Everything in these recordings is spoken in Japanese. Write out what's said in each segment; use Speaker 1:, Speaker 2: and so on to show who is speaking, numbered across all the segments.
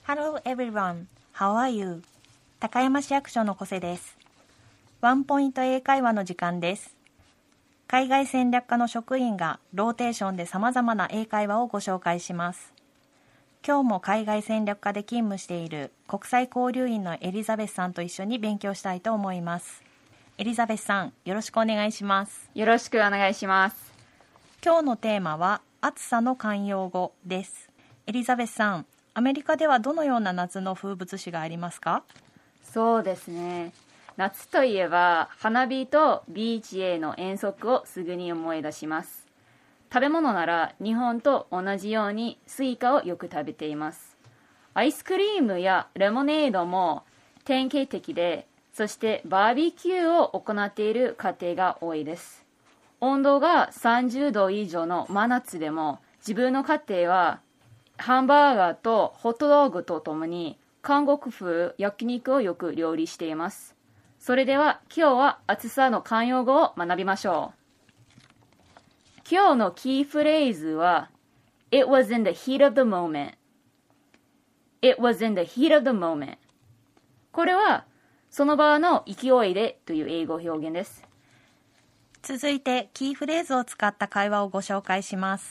Speaker 1: Hello everyone, how are you? 高山市役所の小瀬です。ワンポイント英会話の時間です。海外戦略課の職員がローテーションで様々な英会話をご紹介します。今日も海外戦略課で勤務している国際交流員のエリザベスさんと一緒に勉強したいと思います。エリザベスさん、よろしくお願いします。
Speaker 2: よろしくお願いします。
Speaker 1: 今日のテーマは暑さの慣用語です。エリザベスさん、アメリカではどのような夏の風物詩がありますか？
Speaker 2: そうですね。夏といえば花火とビーチへの遠足をすぐに思い出します。食べ物なら日本と同じようにスイカをよく食べています。アイスクリームやレモネードも典型的で、そしてバーベキューを行っている家庭が多いです。温度が30度以上の真夏でも自分の家庭はハンバーガーとホットドッグとともに韓国風焼肉をよく料理しています。それでは今日は暑さの慣用語を学びましょう。今日のキーフレーズは It was in the heat of the moment. It was in the heat of the moment. これはその場の勢いでという英語表現です。
Speaker 1: 続いてキーフレーズを使った会話をご紹介します。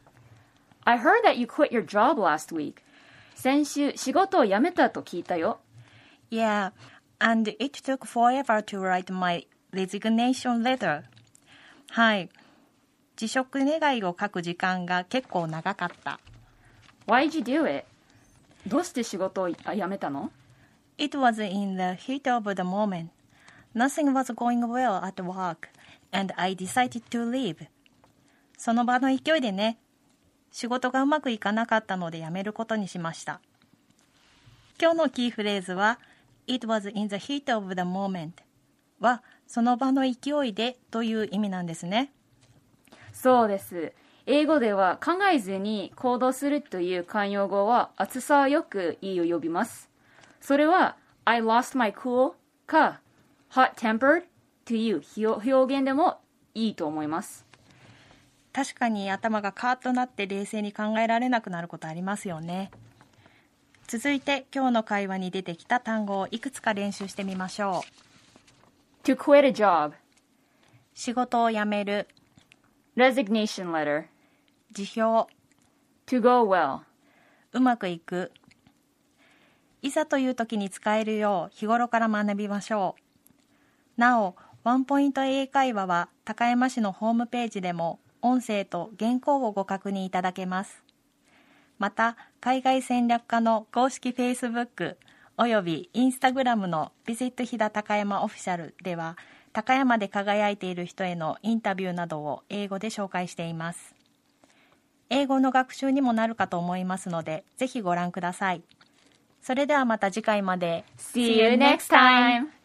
Speaker 2: I heard that you quit your job last week. 先週仕事を辞めたと聞いたよ。
Speaker 1: Yeah, and it took forever to write my resignation letter. はい。辞職願いを書く時間が結構長かった。
Speaker 2: Why'd you do it? どうして仕事を辞めたの？
Speaker 1: It was in the heat of the moment. Nothing was going well at work, and I decided to leave. その場の勢いでね。仕事がうまくいかなかったので辞めることにしました。今日のキーフレーズは It was in the heat of the moment はその場の勢いでという意味なんですね。
Speaker 2: そうです。英語では考えずに行動するという慣用語は暑さをよく言いを呼びます。それは I lost my cool か hot tempered という表現でもいいと思います。
Speaker 1: 確かに頭がカーッとなって冷静に考えられなくなることありますよね。続いて今日の会話に出てきた単語をいくつか練習してみましょう。
Speaker 2: To quit a job
Speaker 1: 仕事を辞める。
Speaker 2: Resignation letter
Speaker 1: 辞表。
Speaker 2: To go well
Speaker 1: うまくいく。いざという時に使えるよう日頃から学びましょう。なお、ワンポイント英会話は高山市のホームページでも音声と原稿をご確認いただけます。また、海外戦略課の公式 Facebook および Instagram の Visit 飛騨高山オフィシャルでは、高山で輝いている人へのインタビューなどを英語で紹介しています。英語の学習にもなるかと思いますので、ぜひご覧ください。それではまた次回まで。
Speaker 2: See you next time!